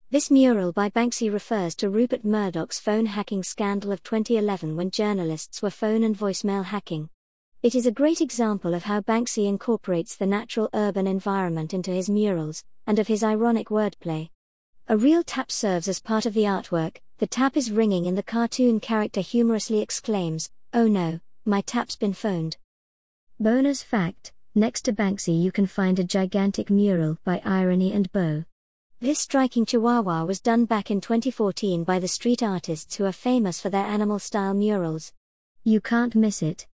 This mural by Banksy refers to Rupert Murdoch's phone hacking scandal of 2011 when journalists were phone and voicemail hacking. It is a great example of how Banksy incorporates the natural urban environment into his murals, and of his ironic wordplay. A real tap serves as part of the artwork. The tap is ringing and the cartoon character humorously exclaims, "Oh no, my tap's been phoned." Bonus fact, next to Banksy you can find a gigantic mural by Irony and Bo. This striking chihuahua was done back in 2014 by the street artists who are famous for their animal-style murals. You can't miss it.